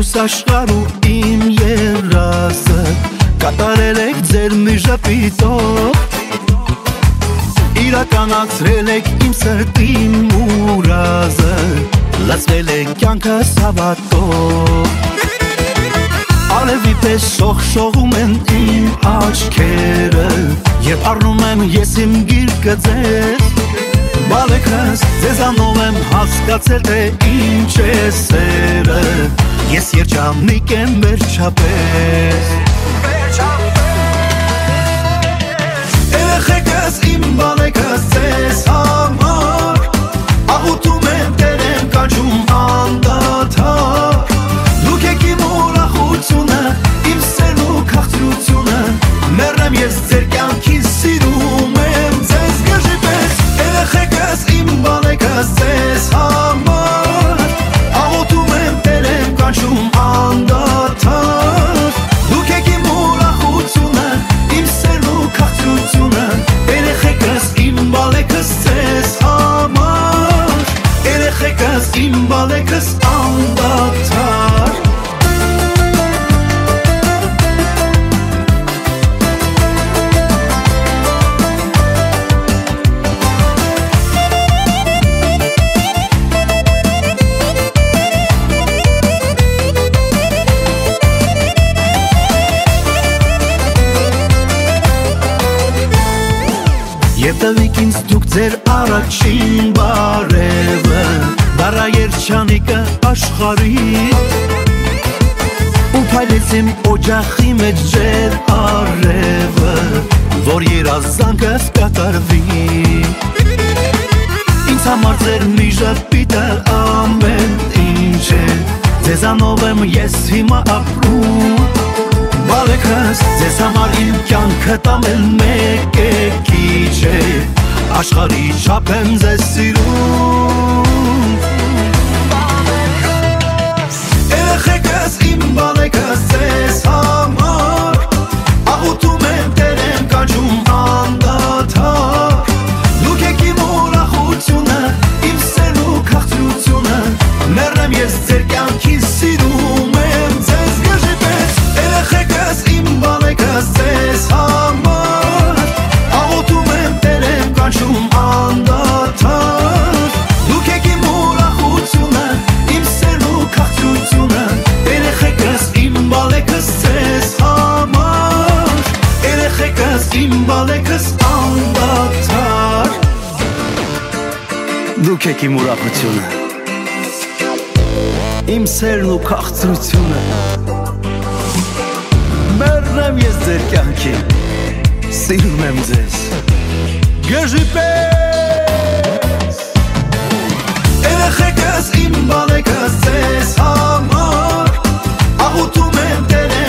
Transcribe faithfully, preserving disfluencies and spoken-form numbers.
Դուս աշխարհ ու իմ երազը կատարել եք ձեր մի ժպիտով իրականացրել եք իմ սրտի մուրազը լացվել եք կյանքս հավատով Ալևի պես շողշողում են իմ աչքերը Երբ առնում եմ ես իմ գիրկը ձեզ Բալեքս ձեզանով եմ հասկացել թե ինչ է սերը Ես երջանիկ եմ վերջապես Երեխեքս իմ բալեքս ձեզ համար Աղուտում եմ տեր եմ կանչում անդադար Դուք եք իմ ուրախությունը, իմ սերն ու քաղցրությունը Մեռնեմ ես ձեր կյանքին սիրում եմ ձեզ գժի պես Երեխեքս իմ բալեքս ձեզ համար Աղոթում եմ տեր եմ կանչում անդադար Դուք եք իմ ուրախությունը, իմ սերն ու քաղցրությունը Երեխեքս իմ բալեքս ձեզ համար Երեխեքս իմ բալեքս անդադար Եվ տվիք ինձ դուք ձեր առաջին բարևը Դարա երջանիկը աշխարհի Ու փայլեց իմ օջախի մեջ ջեր արևը Որ երազանքս կատարվի Ինձ համար ձեր մի ժպիտը ամեն ինչ է Ձեզանով եմ ես հիմա ապրում Բալեքս ձեզ համար իմ կյանքը տամել մեկ է քիչ է Աշխարհի չափ եմ ձեզ սիրում Երեխեքս իմ բալեքս ձեզ համար Աղուտում եմ տեր եմ կանչում անդադար Դուք եք իմ ուրախությունը, իմ սերն ու քաղցրությունը Մեռնեմ ես ձեր կյանքին սիրում եմ ձեզ գժի պես Երեխեքս իմ բալեքս ձեզ համար Աղոթում եմ տեր եմ կանչում անդադար Դուք եք իմ ուրախությունը, իմ սերն ու քաղցրությունը Երեխեքս իմ բալեքս ձեզ համար Երեխեքս իմ բալեքս անդադար Դուք եք իմ ուրախությունը Իմ սերն ու քաղցրությունը Մեռնեմ ես ձեր կյանքին Սիրում եմ ձեզ Գժի պես Երեխեքս իմ բալեքս ձեզ համար Աղուտում եմ տեր